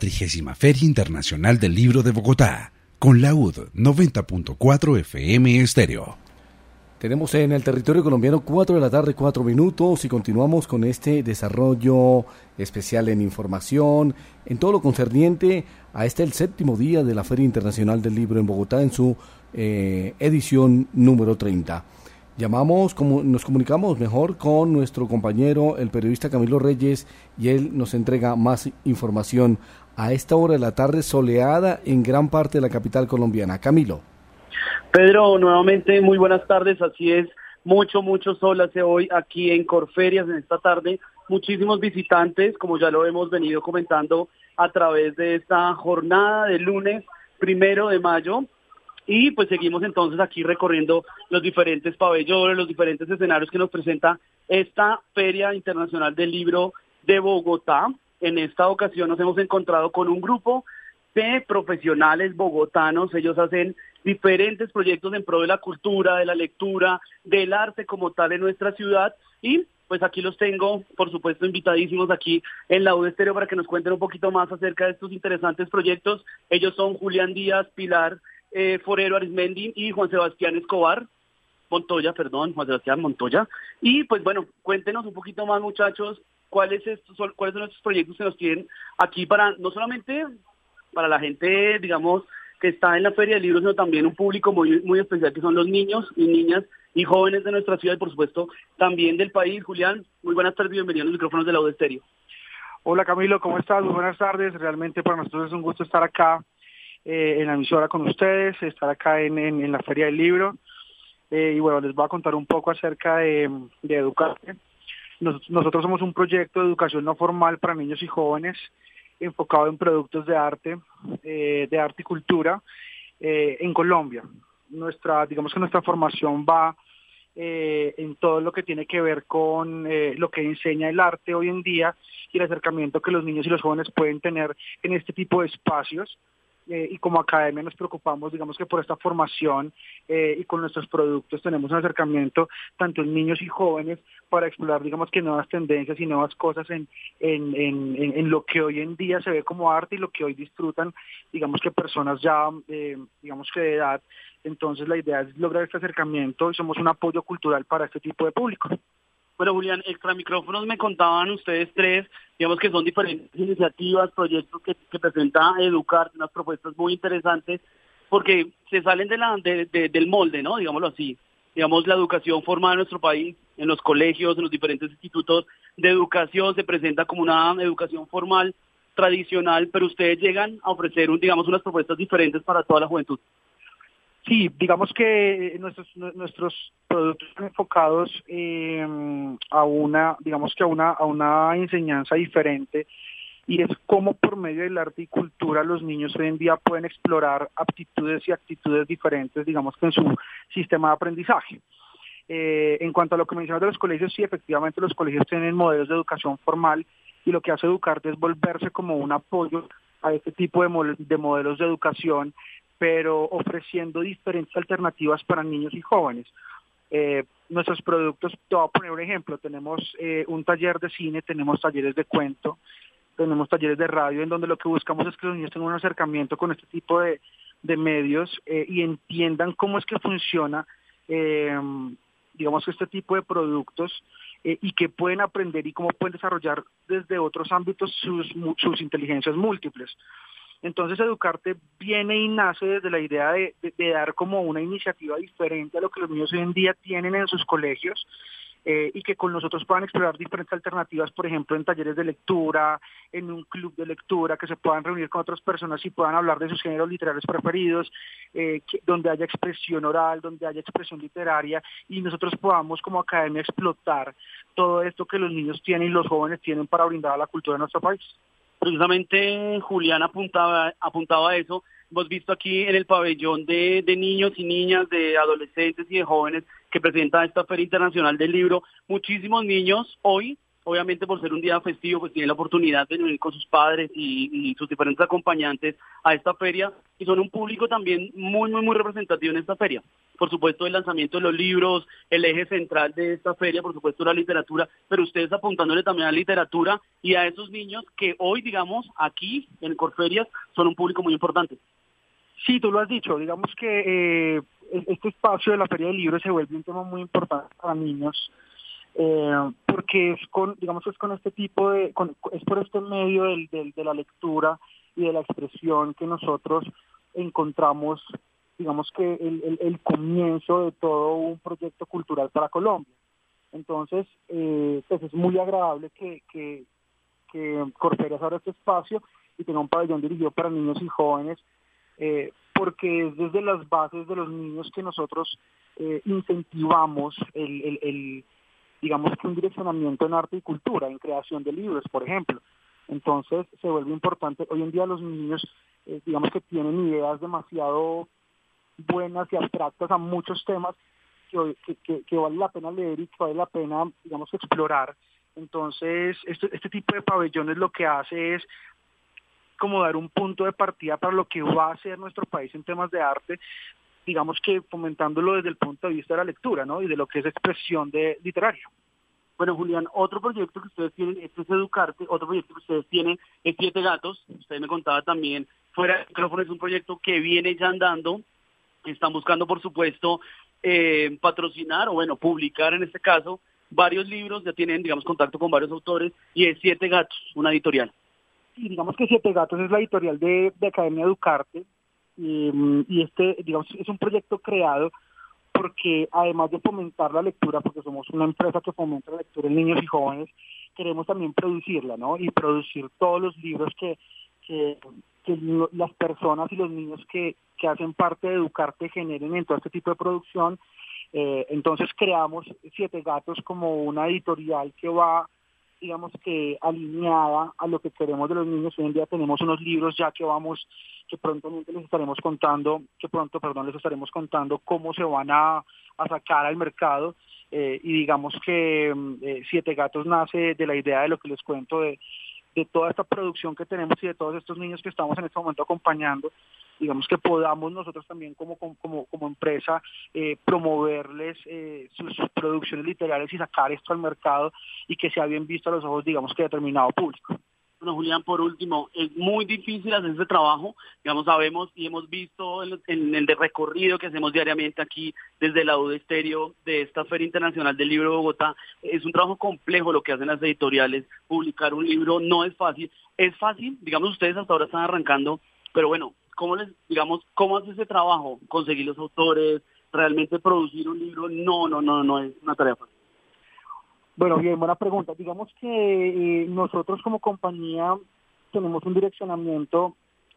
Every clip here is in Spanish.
30ª Feria Internacional del Libro de Bogotá, con la UD 90.4 FM Estéreo. Tenemos en el territorio colombiano 4 de la tarde, 4 minutos, y continuamos con este desarrollo especial en información, en todo lo concerniente a el 7º día de la Feria Internacional del Libro en Bogotá, en su edición número 30. Nos comunicamos mejor con nuestro compañero, el periodista Camilo Reyes, y él nos entrega más información a esta hora de la tarde, soleada en gran parte de la capital colombiana. Camilo. Pedro, nuevamente muy buenas tardes, así es, mucho sol hace hoy aquí en Corferias en esta tarde, muchísimos visitantes, como ya lo hemos venido comentando a través de esta jornada de lunes 1 de mayo, y pues seguimos entonces aquí recorriendo los diferentes pabellones, los diferentes escenarios que nos presenta esta Feria Internacional del Libro de Bogotá. En esta ocasión nos hemos encontrado con un grupo de profesionales bogotanos. Ellos hacen diferentes proyectos en pro de la cultura, de la lectura, del arte como tal en nuestra ciudad, y pues aquí los tengo, por supuesto, invitadísimos aquí en la UD Estéreo para que nos cuenten un poquito más acerca de estos interesantes proyectos. Ellos son Julián Díaz, Pilar Forero Arismendi y Juan Sebastián Montoya. Y pues bueno, cuéntenos un poquito más, muchachos, cuáles son estos proyectos que nos tienen aquí para, no solamente para la gente, digamos, que está en la Feria del Libro, sino también un público muy especial, que son los niños y niñas y jóvenes de nuestra ciudad y, por supuesto, también del país. Julián, muy buenas tardes y bienvenido a los micrófonos de la UD Estéreo. Hola Camilo, ¿cómo estás? Muy buenas tardes. Realmente para nosotros es un gusto estar acá en la emisora con ustedes, estar acá en la Feria del Libro. Y bueno, les voy a contar un poco acerca de Educarte. Nosotros somos un proyecto de educación no formal para niños y jóvenes, enfocado en productos de arte y cultura en Colombia. Digamos que nuestra formación va en todo lo que tiene que ver con lo que enseña el arte hoy en día y el acercamiento que los niños y los jóvenes pueden tener en este tipo de espacios. Y como academia nos preocupamos, digamos que por esta formación y con nuestros productos tenemos un acercamiento tanto en niños y jóvenes para explorar, digamos que nuevas tendencias y nuevas cosas en lo que hoy en día se ve como arte y lo que hoy disfrutan, digamos que personas ya, digamos que de edad. Entonces la idea es lograr este acercamiento y somos un apoyo cultural para este tipo de público. Bueno, Julián, extra micrófonos me contaban ustedes tres, digamos que son diferentes iniciativas, proyectos que presenta Educarte, unas propuestas muy interesantes, porque se salen del molde, ¿no? Digámoslo así. Digamos, la educación formada en nuestro país, en los colegios, en los diferentes institutos de educación, se presenta como una educación formal, tradicional, pero ustedes llegan a ofrecer, unas propuestas diferentes para toda la juventud. Sí, digamos que nuestros productos están enfocados a una enseñanza diferente, y es cómo por medio del arte y cultura los niños hoy en día pueden explorar aptitudes y actitudes diferentes, digamos que en su sistema de aprendizaje. En cuanto a lo que mencionas de los colegios, sí, efectivamente los colegios tienen modelos de educación formal, y lo que hace Educarte es volverse como un apoyo a este tipo de modelos de educación, pero ofreciendo diferentes alternativas para niños y jóvenes. Nuestros productos, te voy a poner un ejemplo, tenemos un taller de cine, tenemos talleres de cuento, tenemos talleres de radio, en donde lo que buscamos es que los niños tengan un acercamiento con este tipo de medios y entiendan cómo es que funciona, digamos que este tipo de productos, y que pueden aprender y cómo pueden desarrollar desde otros ámbitos sus inteligencias múltiples. Entonces Educarte viene y nace desde la idea de dar como una iniciativa diferente a lo que los niños hoy en día tienen en sus colegios, y que con nosotros puedan explorar diferentes alternativas, por ejemplo en talleres de lectura, en un club de lectura, que se puedan reunir con otras personas y puedan hablar de sus géneros literarios preferidos, donde haya expresión oral, donde haya expresión literaria, y nosotros podamos como academia explotar todo esto que los niños tienen y los jóvenes tienen para brindar a la cultura de nuestro país. Precisamente Julián apuntaba a eso. Hemos visto aquí en el pabellón de niños y niñas, de adolescentes y de jóvenes que presenta esta Feria Internacional del Libro, muchísimos niños hoy, obviamente por ser un día festivo, pues tienen la oportunidad de venir con sus padres y sus diferentes acompañantes a esta feria, y son un público también muy representativo en esta feria. por supuesto el lanzamiento de los libros, el eje central de esta feria, por supuesto la literatura, pero ustedes apuntándole también a la literatura y a esos niños que hoy, digamos, aquí en Corferias son un público muy importante. Sí, tú lo has dicho, digamos que este espacio de la Feria del Libro se vuelve un tema muy importante para niños, porque es con este tipo es por este medio de la lectura y de la expresión que nosotros encontramos, digamos que el comienzo de todo un proyecto cultural para Colombia. Entonces, pues es muy agradable que Corferias abra este espacio y tenga un pabellón dirigido para niños y jóvenes, porque es desde las bases de los niños que nosotros incentivamos digamos que un direccionamiento en arte y cultura, en creación de libros, por ejemplo. Entonces se vuelve importante. Hoy en día los niños, digamos que tienen ideas demasiado buenas y abstractas a muchos temas que vale la pena leer y que vale la pena, digamos, explorar. Entonces este tipo de pabellones lo que hace es como dar un punto de partida para lo que va a ser nuestro país en temas de arte, digamos que fomentándolo desde el punto de vista de la lectura, ¿no? Y de lo que es expresión literaria. Bueno, Julián, otro proyecto que ustedes tienen, este es Educarte, otro proyecto que ustedes tienen es Siete Gatos. Usted me contaba también, fuera del micrófono, es un proyecto que viene ya andando. Están buscando, por supuesto, patrocinar o, bueno, publicar en este caso varios libros, ya tienen, digamos, contacto con varios autores, y es Siete Gatos, una editorial. Sí, digamos que Siete Gatos es la editorial de Academia Educarte, y digamos, es un proyecto creado porque además de fomentar la lectura, porque somos una empresa que fomenta la lectura en niños y jóvenes, queremos también producirla, ¿no? Y producir todos los libros que las personas y los niños que hacen parte de Educarte generen en todo este tipo de producción. Entonces creamos Siete Gatos como una editorial que va, digamos que alineada a lo que queremos de los niños. Hoy en día tenemos unos libros ya que pronto les estaremos contando cómo se van a sacar al mercado, y digamos que Siete Gatos nace de la idea de lo que les cuento de toda esta producción que tenemos y de todos estos niños que estamos en este momento acompañando. Digamos que podamos nosotros también como empresa promoverles sus producciones literarias y sacar esto al mercado y que sea bien visto a los ojos, digamos, que determinado público. Bueno, Julián, por último, es muy difícil hacer ese trabajo, digamos, sabemos y hemos visto en el recorrido que hacemos diariamente aquí desde la UD Estéreo de esta Feria Internacional del Libro de Bogotá. Es un trabajo complejo lo que hacen las editoriales. Publicar un libro no es fácil. Es fácil, digamos, ustedes hasta ahora están arrancando, pero bueno, ¿cómo hace ese trabajo? Conseguir los autores, realmente producir un libro, no es una tarea fácil. Bueno, bien, buena pregunta. Digamos que nosotros como compañía tenemos un direccionamiento,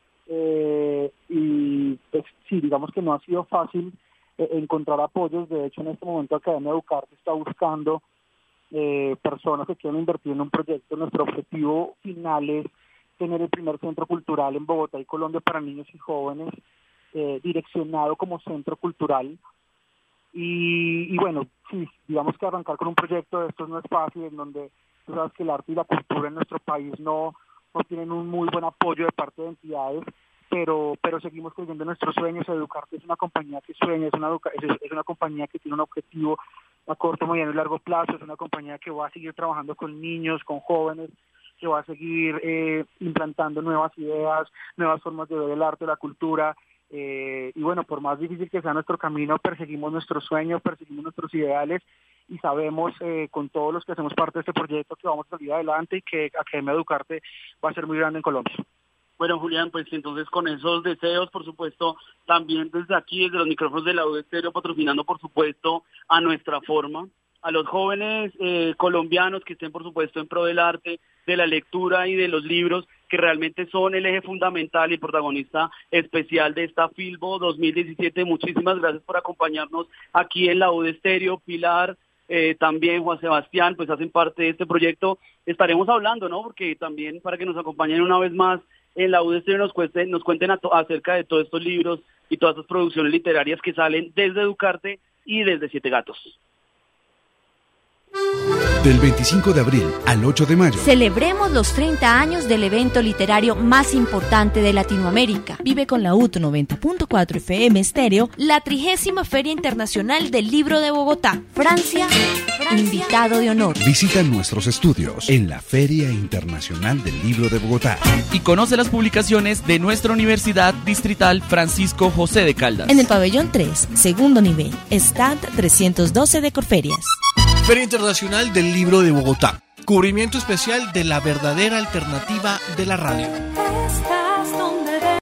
y pues sí, digamos que no ha sido fácil encontrar apoyos. De hecho, en este momento Academia Educarte está buscando personas que quieran invertir en un proyecto. Nuestro objetivo final es tener el primer centro cultural en Bogotá y Colombia para niños y jóvenes, direccionado como centro cultural. Y bueno, sí, digamos que arrancar con un proyecto de estos no es fácil, en donde tú sabes que el arte y la cultura en nuestro país no tienen un muy buen apoyo de parte de entidades, pero seguimos creyendo en nuestros sueños. Educarte es una compañía que sueña, es una compañía que tiene un objetivo a corto, mediano y largo plazo, es una compañía que va a seguir trabajando con niños, con jóvenes, que va a seguir implantando nuevas ideas, nuevas formas de ver el arte, la cultura. Y bueno, por más difícil que sea nuestro camino, perseguimos nuestros sueños, perseguimos nuestros ideales, y sabemos con todos los que hacemos parte de este proyecto que vamos a salir adelante y que Academia Educarte va a ser muy grande en Colombia. Bueno, Julián, pues entonces con esos deseos, por supuesto, también desde aquí, desde los micrófonos de la UD Estéreo, patrocinando, por supuesto, a nuestra forma, a los jóvenes colombianos que estén, por supuesto, en pro del arte, de la lectura y de los libros, que realmente son el eje fundamental y protagonista especial de esta Filbo 2017. Muchísimas gracias por acompañarnos aquí en la UD Estéreo. Pilar, también Juan Sebastián, pues hacen parte de este proyecto. Estaremos hablando, ¿no? Porque también para que nos acompañen una vez más en la UD Estéreo nos cuenten acerca de todos estos libros y todas estas producciones literarias que salen desde Educarte y desde Siete Gatos. Del 25 de abril al 8 de mayo. Celebremos los 30 años del evento literario más importante de Latinoamérica. Vive con la UD 90.4 FM Estéreo la 30ª Feria Internacional del Libro de Bogotá. Francia, invitado de honor. Visita nuestros estudios en la Feria Internacional del Libro de Bogotá. Y conoce las publicaciones de nuestra Universidad Distrital Francisco José de Caldas. En el pabellón 3, segundo nivel, stand 312 de Corferias. Feria Internacional del Libro de Bogotá. Cubrimiento especial de la verdadera alternativa de la radio.